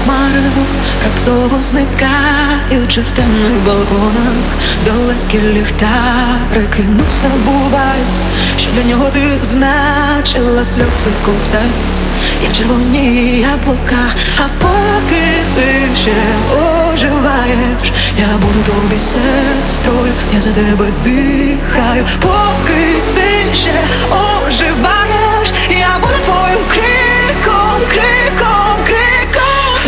марево, раптово зникаючи в темних балконах, далекі ліхтарики, ну забувай, що для нього ти значила сльози ковтай, як червоні яблука. А поки ти ще оживаєш, я буду тобі сестрою, я за тебе дихаю. Поки ти ще оживаєш, я буду твоїм криком, криком, криком.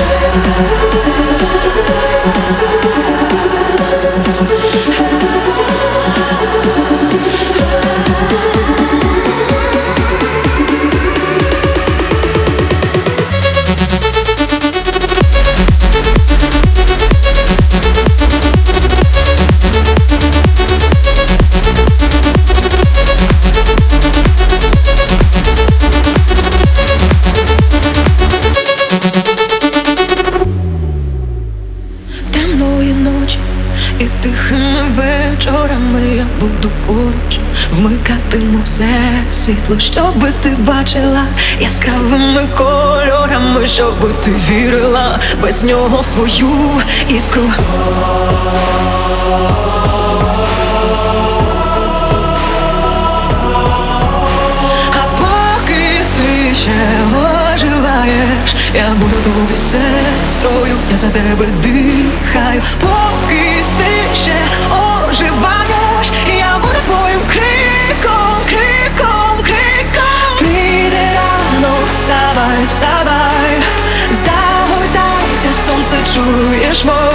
Темної ночі і тихими вечорами я буду поруч, вмикатиму все світло, щоби ти бачила яскравими кольорами, щоби ти вірила без нього в свою іскру. А поки ти ще оживаєш, я буду тобі сестрою, я за тебе дихаю. Поки ти ще оживаєш, я буду твоїм криком, криком, криком. Прийде ранок, вставай, вставай, загортайся в сонце, чуєш мов.